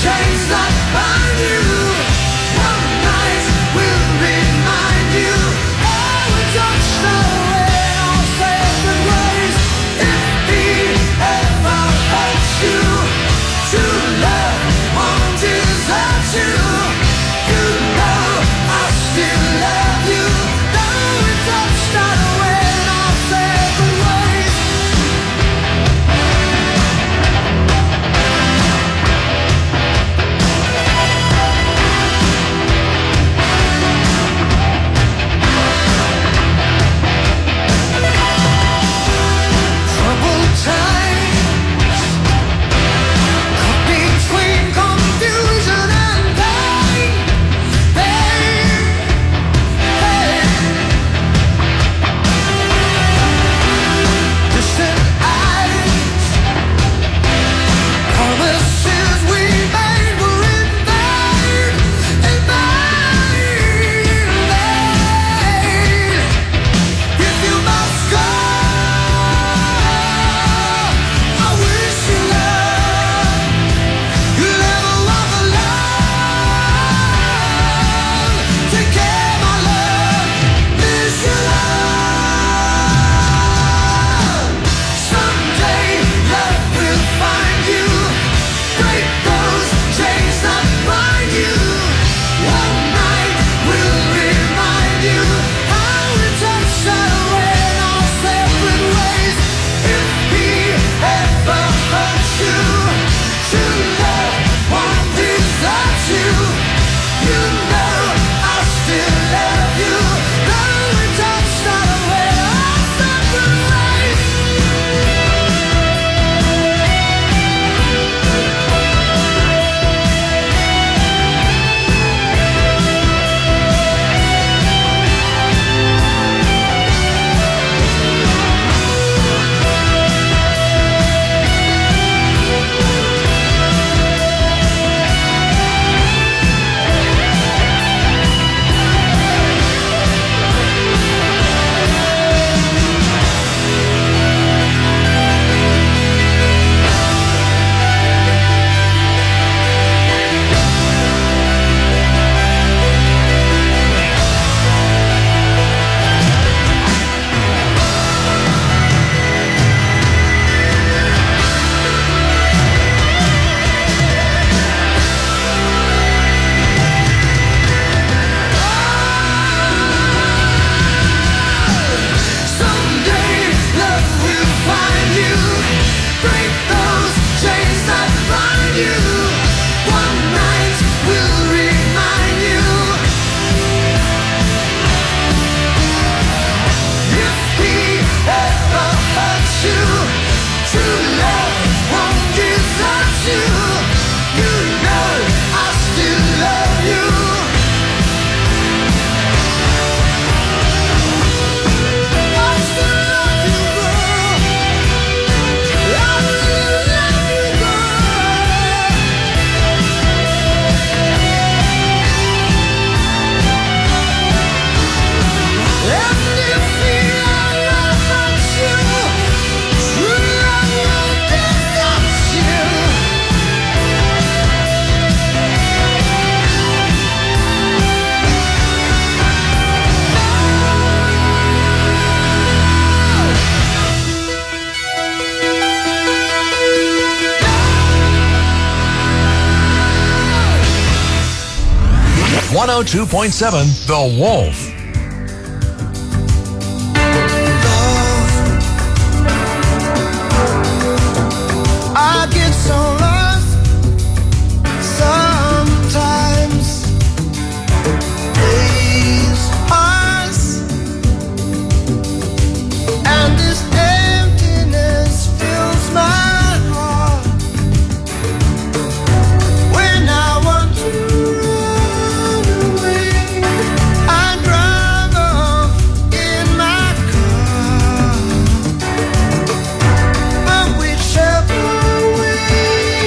102.7 The Wolf. I get so lost sometimes. Days pass and this emptiness fills my heart. When I want to run away, I drive off in my car. But whichever way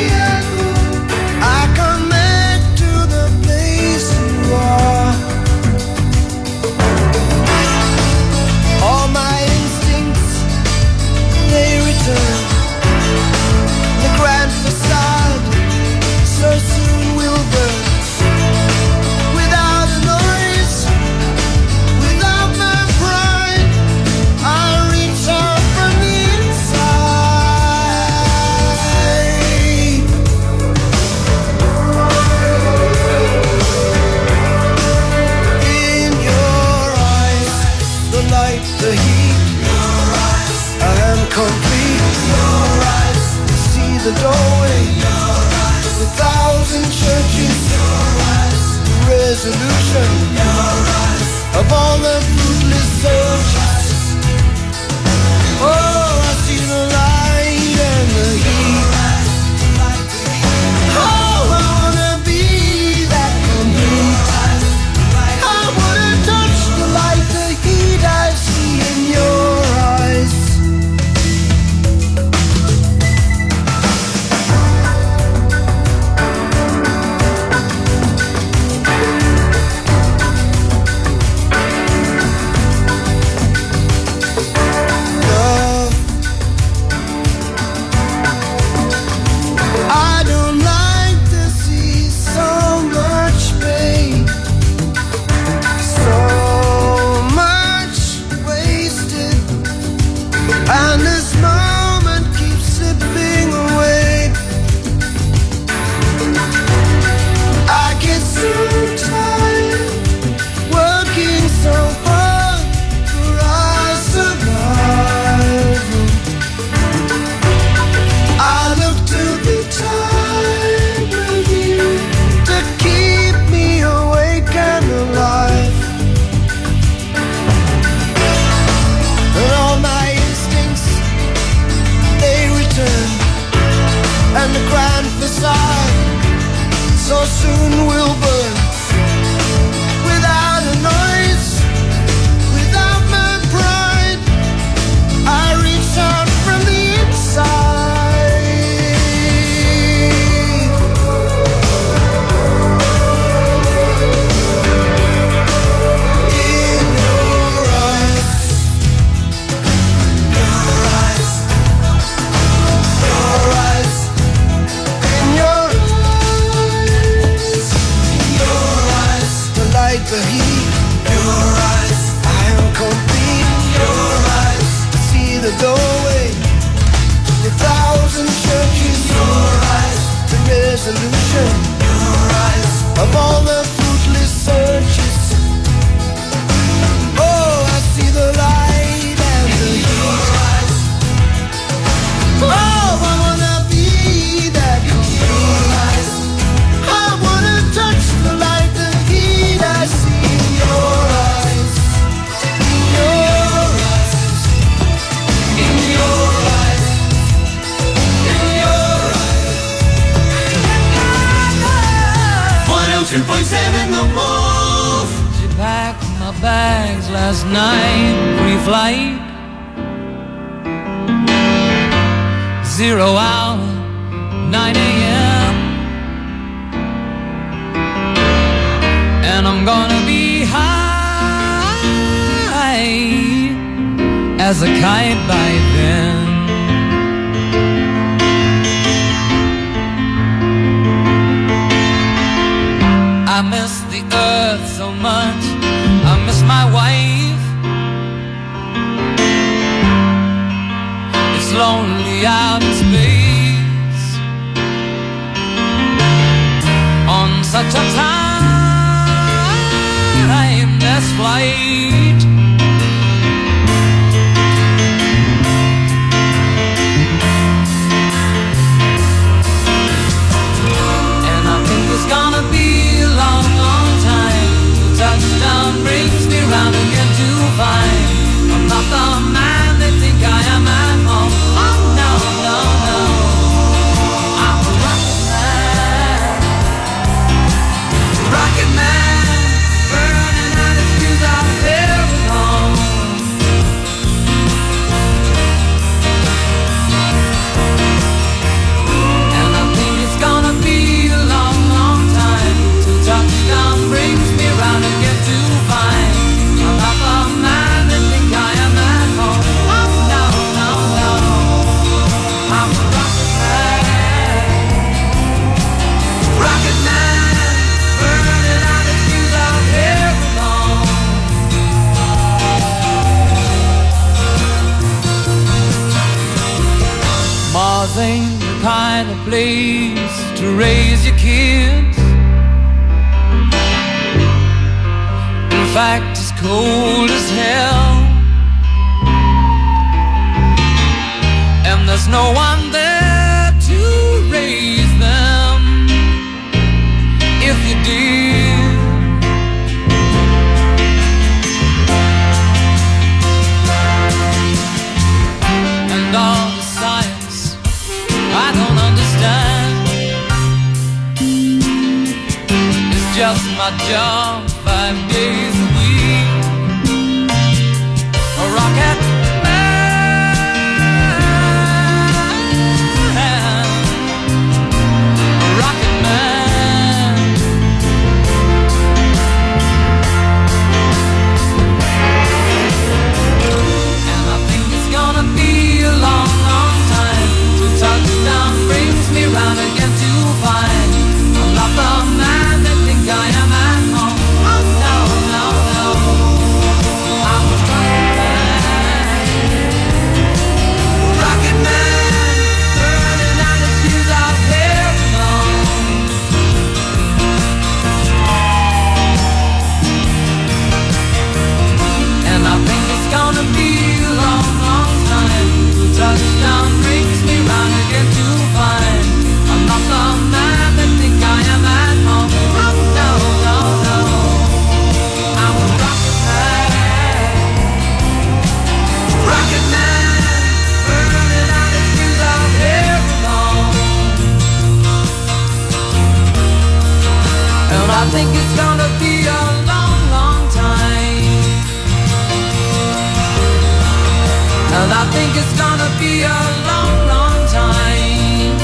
resolution of all the fruitless searches. Oh, I see the light and the heat. Oh, I wanna be that complete. I wanna touch the light, the heat I see in your eyes. In your eyes. In your eyes. In your eyes. 102.7 The Wolf. She packed my bags last night, pre-flight. 0 hour, 9 a.m. And I'm gonna be high as a kite by then. I miss the earth so much, I miss my wife. It's lonely out in space on such a timeless flight. And I think it's gonna be a long, long time till touchdown brings me round again to find I'm not the man they think I am at home. Oh no, no, no, I'm a rocket man. Rocket man, burning out his fuse out there alone. And I think it's gonna be a long, long time till touchdown brings me round again to find I'm not the man they think I am at home. Oh no, no, no, I'm a rocket man. Rocket man, burning out his fuse out here alone. Mars ain't the kind of place to raise your kids. In fact, it's cold as hell, and there's no one there to raise them if you did. And all the science I don't understand, it's just my job 5 days a week. A rocket man, a rocket man. And I think it's gonna be a long, long time till touchdown brings me round again to find I'm not the man they think I am at home. Oh no, no, no, I'm a rocket man. Rocket man, burning out his fuse out here alone. And I think it's gonna be a long, long time till touchdown brings me round again to find I'm not the man they think I am at home. Oh no, no, no, I'm a rocket man. Rocket man, burning out his fuse out here alone. And I think it's gonna be a long, long time. And I think it's gonna be a long, long time.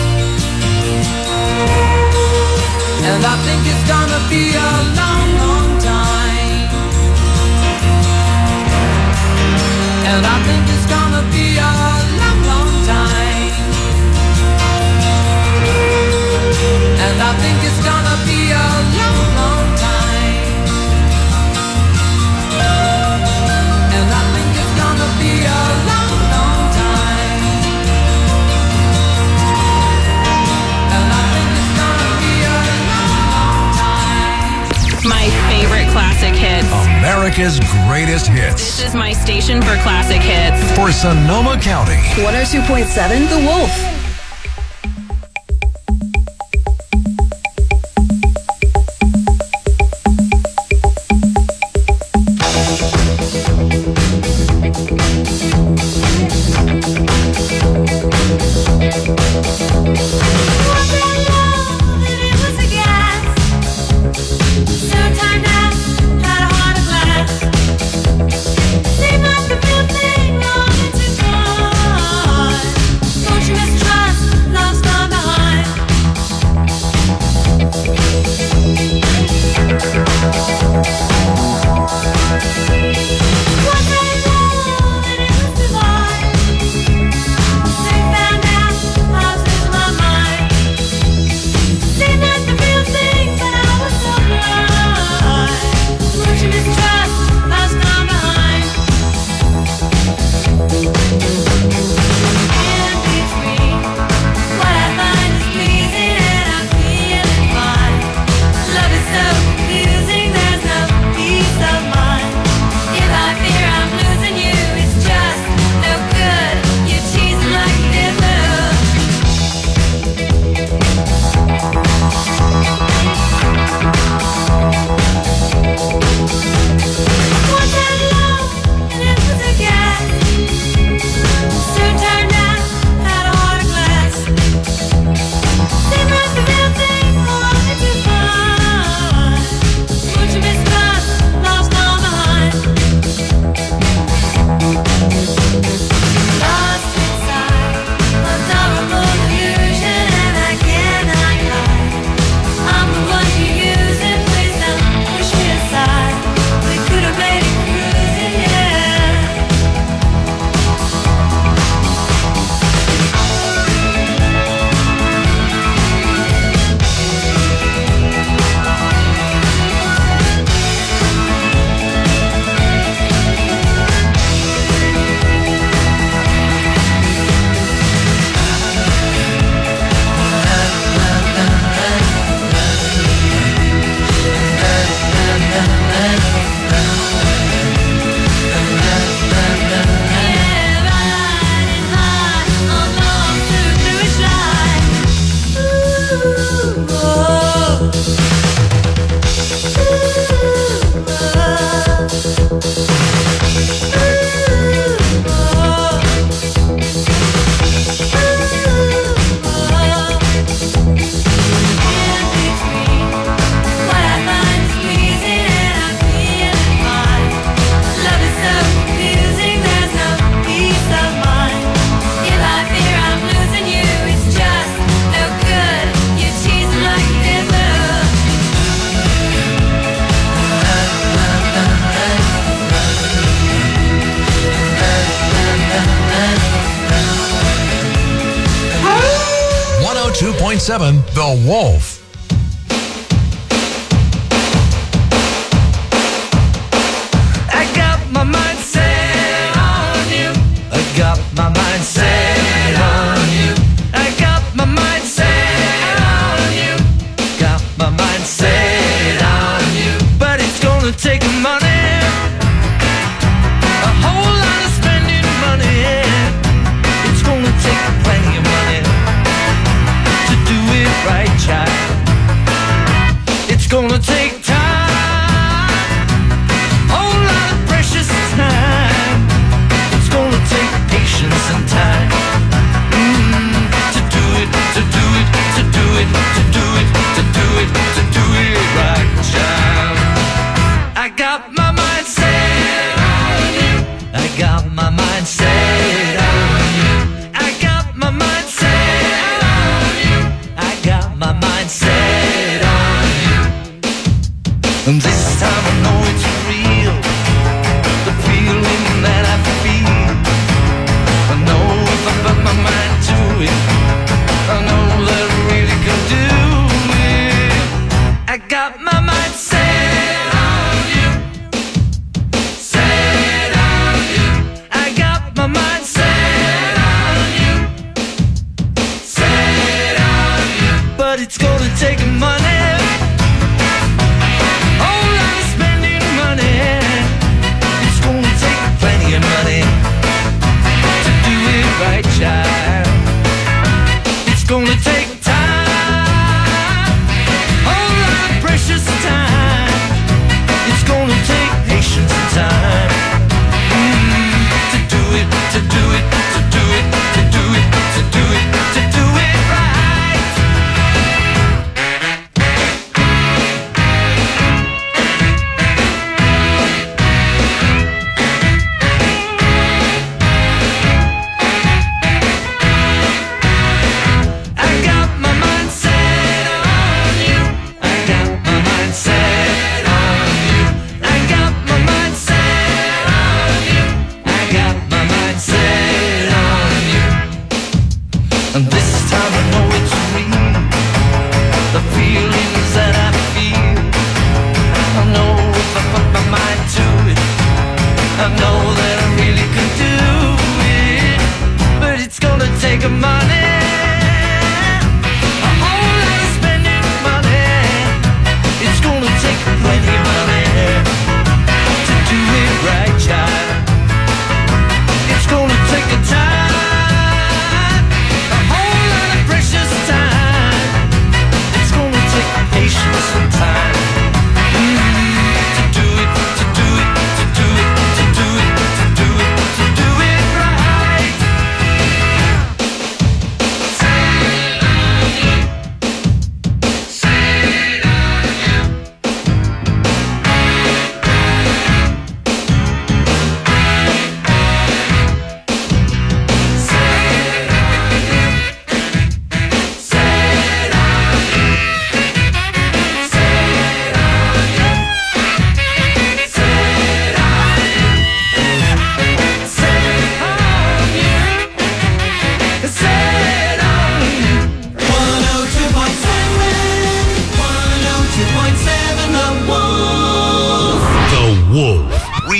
And I think it's gonna be a long, long time. And I think it's gonna be a long, long time. And I think it's gonna be a long, long time. And I think it's gonna be a long, long time. And I think it's gonna America's greatest hits. This is my station for classic hits. For Sonoma County. 102.7 The Wolf. The Wolf. I got my mind set on you. I got my mind set on you. I got my mind set on you. Got my mind set on you. But it's gonna take money, a whole lot of spending money. It's gonna take plenty of money to do it right, child. It's gonna take time, whole lot of precious time. It's gonna take patience and time to do it, to do it, to do it, to do it, to do it, to do it right, child. I got my mind set on you. I got my mind set on you. I got my mind set on you. I got my mind set on you. And this time I know it's real, the feeling that I feel. I know if I put my mind to it, I know that I really can do it. I got my mind set on you, set on you. I got my mind set on you, set on you. But it's gonna take money, whole lot of spending money.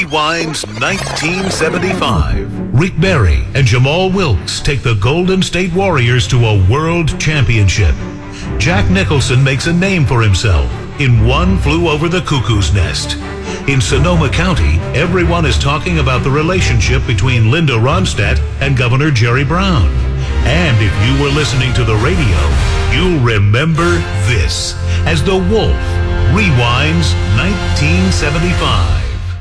Rewind's 1975. Rick Barry and Jamal Wilkes take the Golden State Warriors to a world championship. Jack Nicholson makes a name for himself in One Flew Over the Cuckoo's Nest. In Sonoma County, everyone is talking about the relationship between Linda Ronstadt and Governor Jerry Brown. And if you were listening to the radio, you'll remember this as The Wolf rewinds 1975.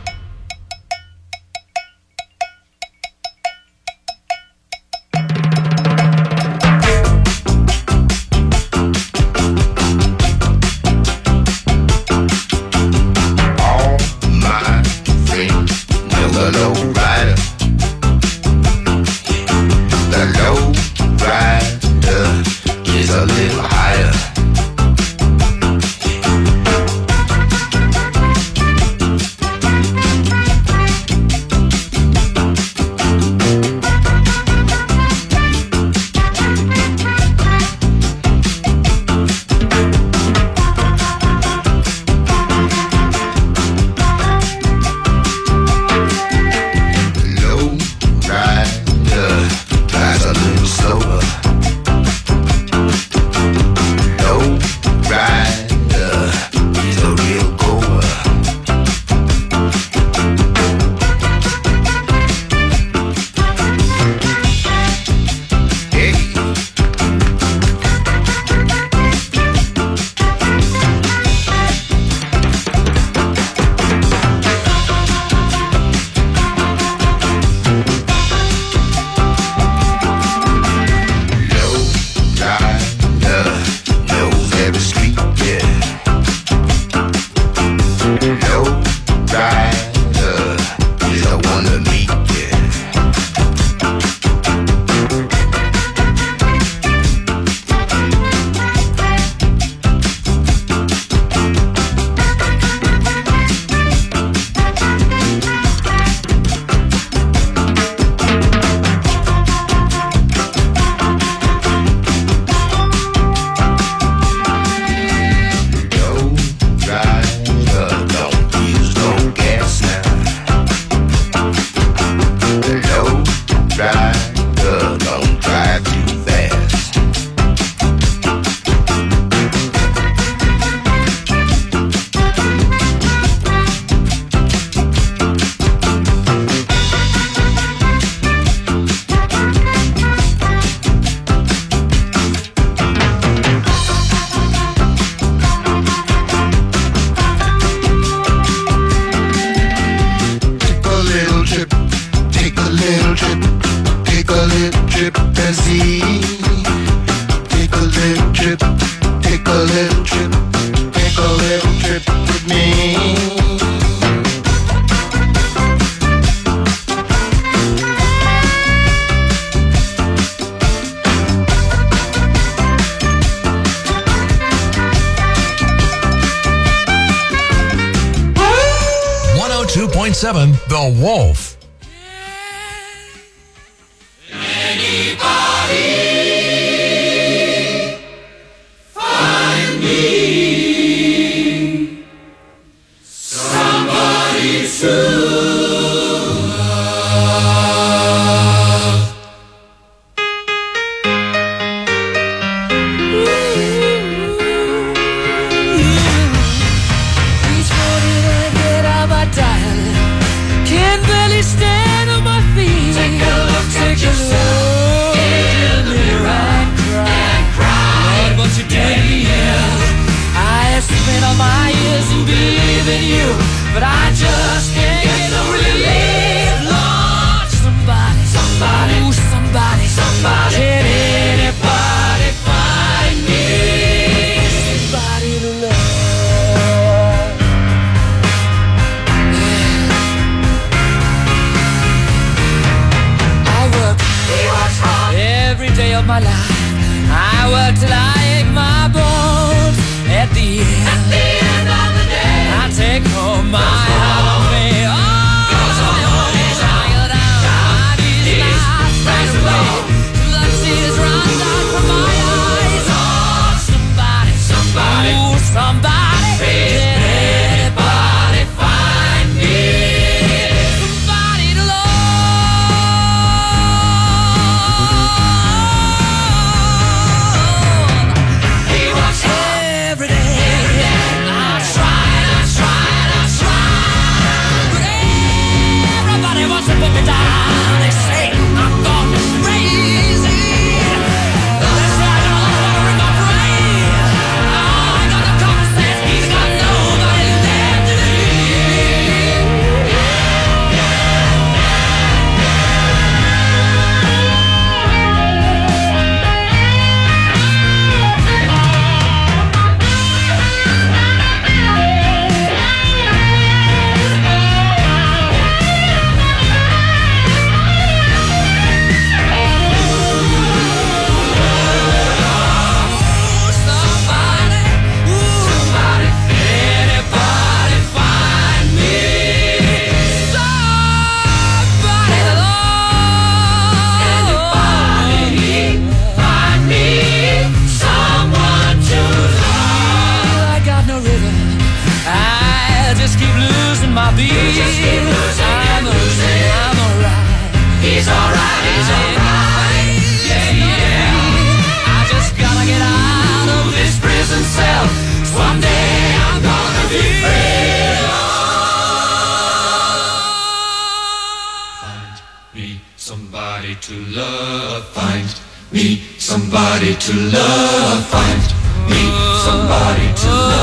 The Wolf. Anybody find me somebody to love? Each morning I get out my dial. Can't barely stand on my feet. Take a look at yourself in the mirror and cry. Lord, what you did here. I have spent all my years in believing you, but I just can't get no relief. Lord, somebody, ooh, somebody, can anybody find me somebody to love? Every day of my life, I work till I ache my bones. At the end of the day, I take home my holiday. Oh, tired out, my knees right away. The tears run down from my eyes. Oh, somebody, ooh, somebody, can anybody find me I'm alright. He's alright, he's alright. Yeah, yeah. I just gotta get out of this prison cell. Someday I'm gonna be free. Find me somebody to love. Find me somebody to love. Find me somebody to love.